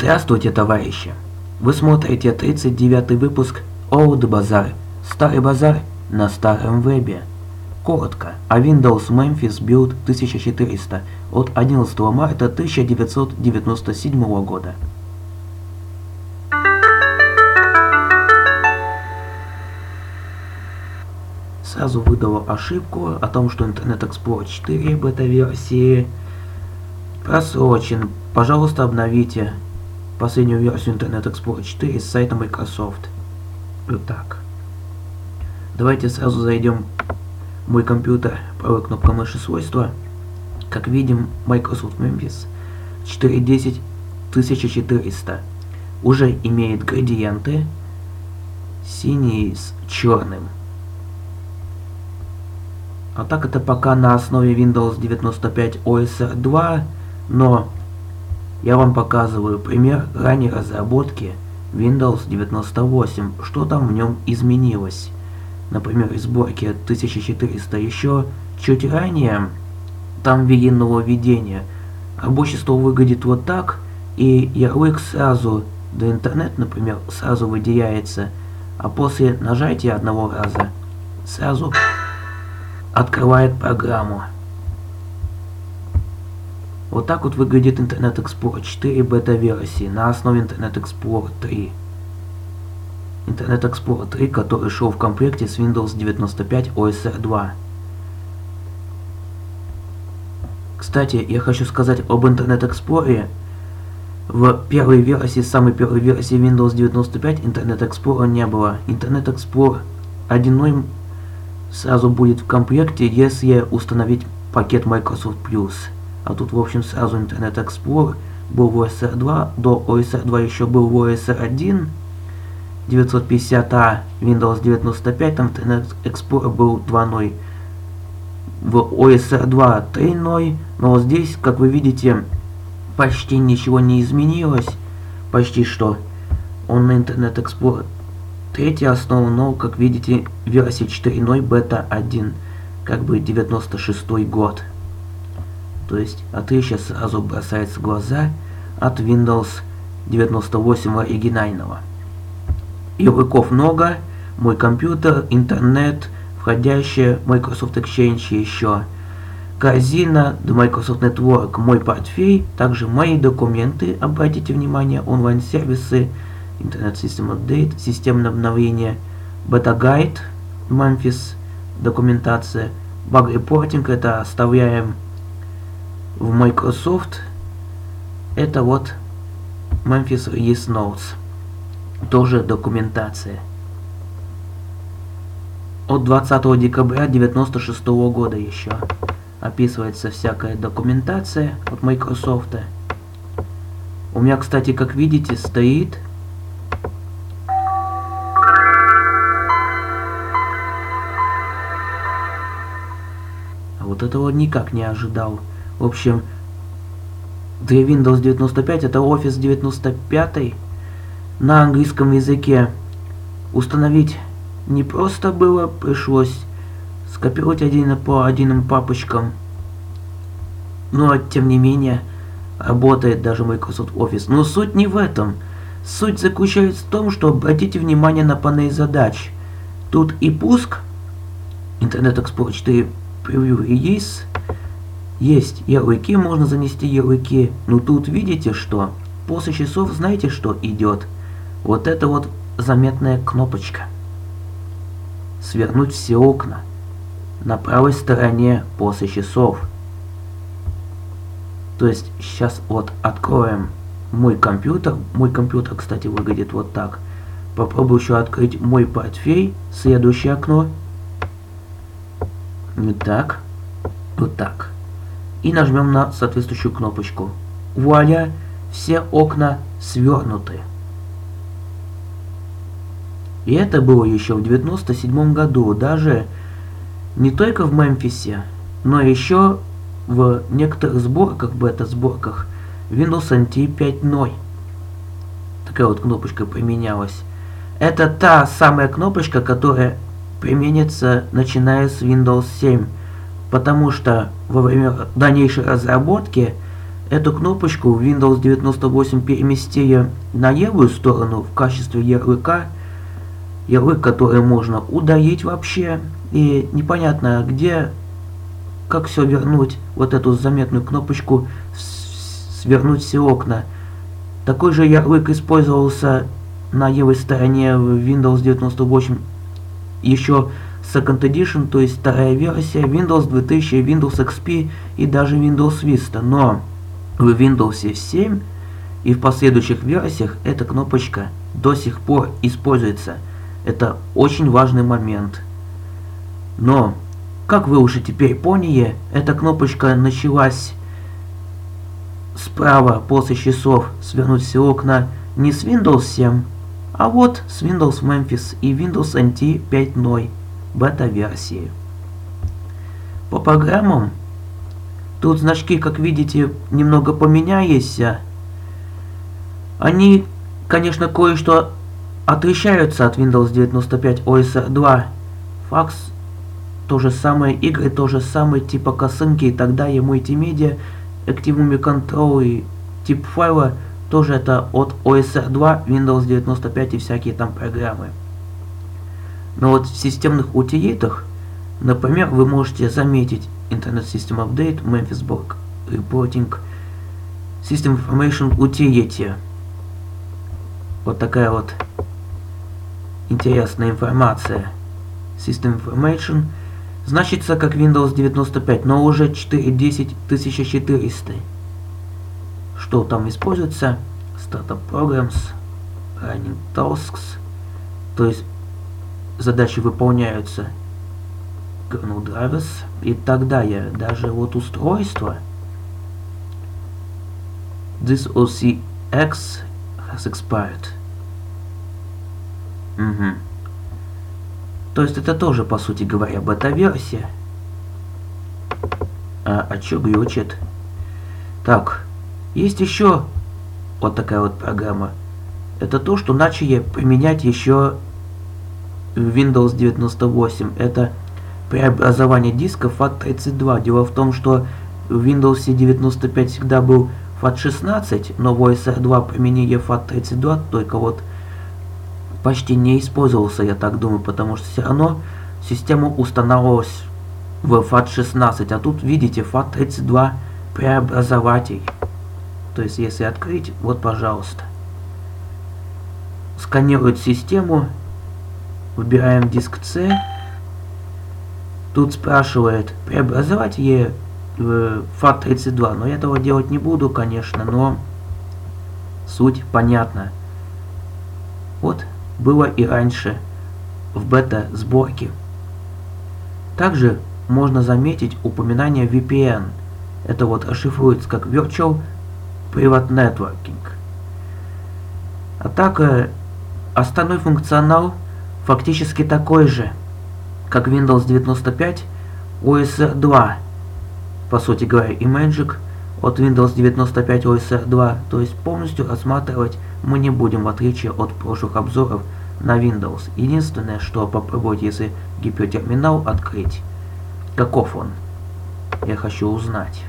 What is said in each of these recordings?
Здравствуйте, товарищи! Вы смотрите 39-й выпуск Old Bazaar, Старый базар на старом вебе. Коротко о Windows Memphis Build 1400 от 11 марта 1997 года. Сразу выдала ошибку о том, что Internet Explorer 4 бета-версии просрочен. Пожалуйста, обновите последнюю версию Internet Explorer 4 с сайта Microsoft. Итак, давайте сразу зайдем в мой компьютер, правой кнопкой мыши свойства. Как видим, Microsoft Memphis 4.10 1400 уже имеет градиенты синий с черным. А так это пока на основе Windows 95 OS 2, но я вам показываю пример ранней разработки Windows 98, что там в нем изменилось. Например, из сборки 1400 еще чуть ранее там введено нововведение. Рабочий стол выглядит вот так, и ярлык сразу до интернет, например, сразу выделяется, а после нажатия одного раза сразу открывает программу. Вот так вот выглядит Internet Explorer 4 бета-версии на основе Internet Explorer 3. Internet Explorer 3, который шел в комплекте с Windows 95 OS 2. Кстати, я хочу сказать об Internet Explorer. В первой версии, самой первой версии Windows 95 Internet Explorer не было. Internet Explorer 1.0 сразу будет в комплекте, если установить пакет Microsoft Plus. А тут, в общем, сразу Internet Explorer был в OS 2, до OS 2 еще был в OS 1, 950, Windows 95, там Internet Explorer был 2.0. В OS 2 3.0, но вот здесь, как вы видите, почти ничего не изменилось, почти что. Он на Internet Explorer 3 основан, но, как видите, версия 4.0 бета 1, как бы 96 год. То есть отличие сразу бросается в глаза от Windows 98 оригинального. Ярлыков много, мой компьютер, интернет, входящая Microsoft Exchange еще, корзина, The Microsoft Network, мой портфель, также мои документы, обратите внимание, онлайн-сервисы, Internet System Update, системное обновление, бета-гайд, Memphis, документация, баг-репортинг, это оставляем в Microsoft. Это вот Memphis Release Notes, тоже документация. От 20 декабря 1996 года еще описывается всякая документация от Microsoft. У меня, кстати, как видите, стоит вот этого никак не ожидал. В общем, для Windows 95 это Office 95 на английском языке. Установить не просто было, пришлось скопировать один по отдельным папочкам. Но тем не менее работает даже Microsoft Office. Но суть не в этом. Суть заключается в том, что обратите внимание на панель задач. Тут и пуск, Internet Explorer 4 Preview Release. Есть ярлыки, можно занести ярлыки, но тут видите, что после часов знаете, что идет? Вот это вот заметная кнопочка. Свернуть все окна на правой стороне после часов. То есть сейчас вот откроем мой компьютер. Мой компьютер, кстати, выглядит вот так. Попробую еще открыть мой портфель. Следующее окно. Вот так. Вот так. И нажмем на соответствующую кнопочку. Вуаля, все окна свернуты. И это было еще в 1997 году. Даже не только в Мемфисе, но еще в некоторых сборках, бета-сборках Windows NT 5.0. Такая вот кнопочка применялась. Это та самая кнопочка, которая применится начиная с Windows 7. Потому что во время дальнейшей разработки эту кнопочку в Windows 98 переместили на левую сторону в качестве ярлыка. Ярлык, который можно удалить вообще. И непонятно, где, как все вернуть, вот эту заметную кнопочку свернуть все окна. Такой же ярлык использовался на левой стороне в Windows 98 еще Second Edition, то есть вторая версия, Windows 2000, Windows XP и даже Windows Vista. Но в Windows 7 и в последующих версиях эта кнопочка до сих пор используется. Это очень важный момент. Но, как вы уже теперь поняли, эта кнопочка началась справа после часов свернуть все окна не с Windows 7, а вот с Windows Memphis и Windows NT 5.0 бета-версии. По программам тут значки, как видите, немного поменялись. Они, конечно, кое-что отличаются от Windows 95 OS 2. Факс то же самое, игры то же самое, типа косынки и так далее, мультимедиа, Activum Control и тип файла тоже это от OS 2, Windows 95 и всякие там программы. Но вот в системных утилитах, например, вы можете заметить Internet System Update, Memphis Bug Reporting, System Information Utility. Вот такая вот интересная информация. System Information значится как Windows 95, но уже 4.10.1400. Что там используется? Startup Programs, Running Tasks, то есть задачи выполняются, Kernel Drivers и так далее. Даже вот устройство This OCX has expired. То есть это тоже, по сути говоря, бета-версия. А чё глючит? Так, есть еще вот такая вот программа. Это то, что начали применять еще в Windows 98. Это преобразование диска FAT32. Дело в том, что в Windows 95 всегда был FAT16, но в OS 2 применили FAT32, только вот почти не использовался, я так думаю, потому что все равно система устанавливалась в FAT16, а тут видите FAT32 преобразователь. То есть если открыть, вот пожалуйста, сканирует систему, выбираем диск C, тут спрашивает преобразователь FAT32, но я этого делать не буду, конечно, но суть понятна. Вот было и раньше в бета-сборке. Также можно заметить упоминание VPN. Это вот расшифруется как Virtual Private Networking. А так, остальной функционал фактически такой же, как Windows 95 OS 2. По сути говоря, и Magic от Windows 95 OS 2. То есть полностью рассматривать мы не будем, в отличие от прошлых обзоров на Windows. Единственное, что попробовать, если гипертерминал открыть, каков он, я хочу узнать.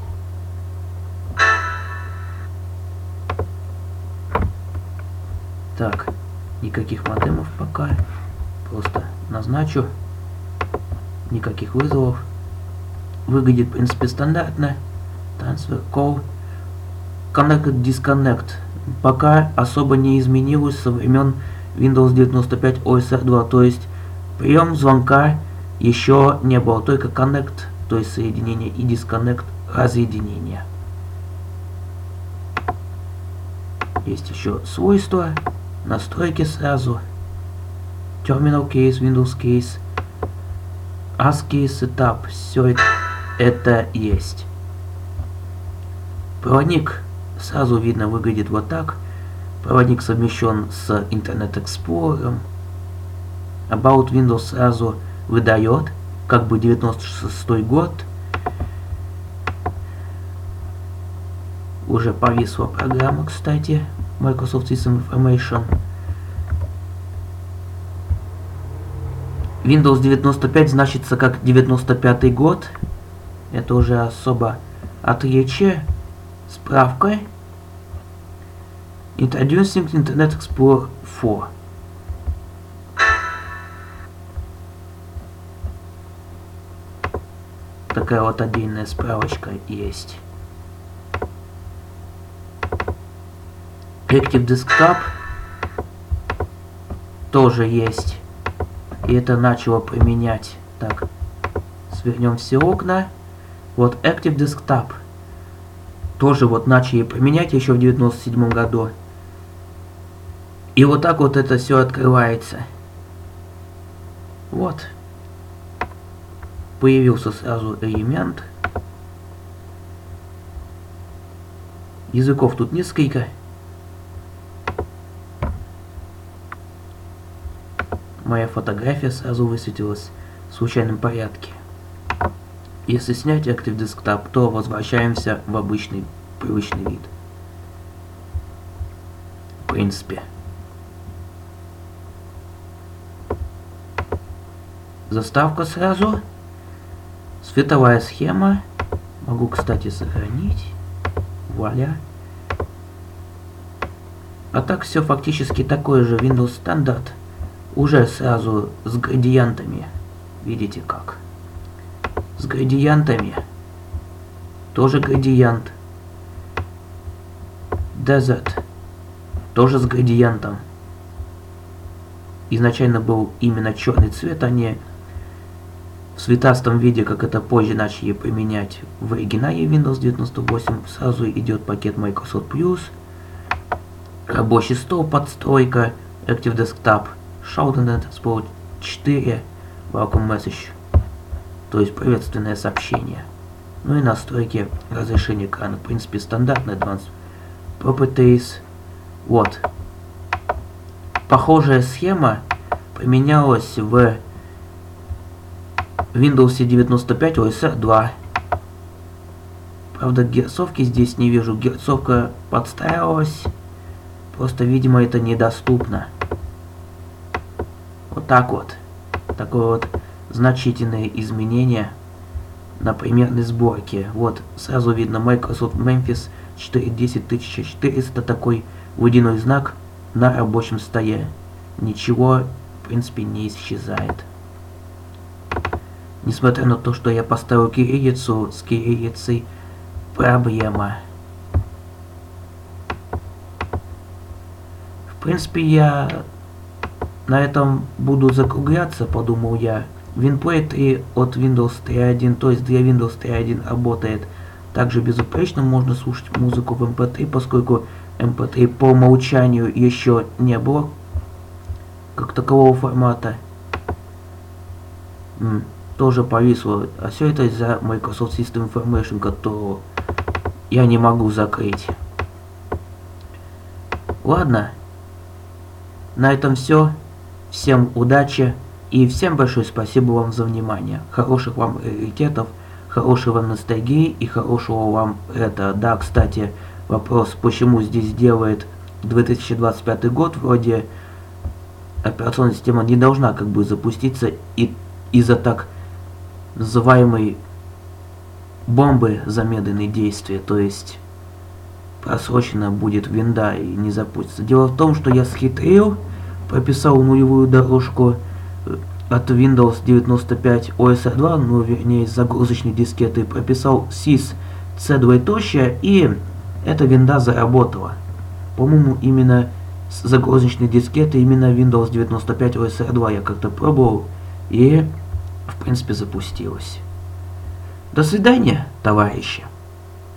Так, никаких модемов пока, просто назначу, никаких вызовов. Выглядит, в принципе, стандартно. Transfer Call, Connect Disconnect. Пока особо не изменилось со времен Windows 95 OS 2, то есть прием звонка еще не было, только Connect, то есть соединение, и Disconnect, разъединение. Есть еще свойства, настройки сразу, Terminal Case, Windows Case, ASCII Setup, все это есть. Проводник сразу видно выглядит вот так. Проводник совмещен с Internet Explorer. About Windows сразу выдает, как бы 96 год. Уже повисла программа, кстати, Microsoft System Information. Windows 95 значится как 95 год. Это уже особо отличие. Справка. Introducing Internet Explorer 4. Такая вот отдельная справочка есть. Active Desktop тоже есть. И это начало применять. Так, свернем все окна. Вот Active Desktop тоже вот начали применять еще в 97 году. И вот так вот это все открывается. Вот. Появился сразу элемент. Языков тут несколько. Моя фотография сразу высветилась в случайном порядке. Если снять Active Desktop, то возвращаемся в обычный, привычный вид. В принципе. Заставка сразу. Световая схема. Могу, кстати, сохранить. Вуаля. А так все фактически такое же Windows стандарт. Уже сразу с градиентами. Видите как? С градиентами. Тоже градиент. Desert. Тоже с градиентом. Изначально был именно черный цвет, а не в цветастом виде, как это позже начали применять в оригинале Windows 98. Сразу идет пакет Microsoft Plus. Рабочий стол, подстройка, Active Desktop, Shoutout Explorer 4, Welcome Message, то есть приветственное сообщение. Ну и настройки разрешения экрана, в принципе, стандартный Advanced Properties. Вот. Похожая схема применялась в Windows 95 OS 2. Правда, герцовки здесь не вижу. Герцовка подстраивалась. Просто, видимо, это недоступно. Вот так вот. Такое вот значительное изменение на примерной сборке. Вот, сразу видно Microsoft Memphis 410400, такой водяной знак на рабочем столе. Ничего, в принципе, не исчезает. Несмотря на то, что я поставил кириллицу, с кириллицей проблема. В принципе, я на этом буду закругляться, подумал я. WinPlay 3 от Windows 3.1, то есть для Windows 3.1 работает также безупречно. Можно слушать музыку в MP3, поскольку MP3 по умолчанию еще не было как такового формата. Тоже повисло. А все это из-за Microsoft System Information, которую я не могу закрыть. Ладно. На этом все. Всем удачи и всем большое спасибо вам за внимание. Хороших вам приоритетов, хорошей вам ностальгии и хорошего вам это. Да, кстати, вопрос, почему здесь делает 2025 год, вроде операционная система не должна как бы запуститься из-за так называемой бомбы замедленные действия, то есть просрочена будет винда и не запустится. Дело в том, что я схитрил, прописал нулевую дорожку от Windows 95 OS 2, ну вернее с загрузочной дискеты, прописал sys c2, и эта винда заработала. По-моему, именно с загрузочной дискеты, именно Windows 95 OS 2 я как-то пробовал, и в принципе запустилась. До свидания, товарищи.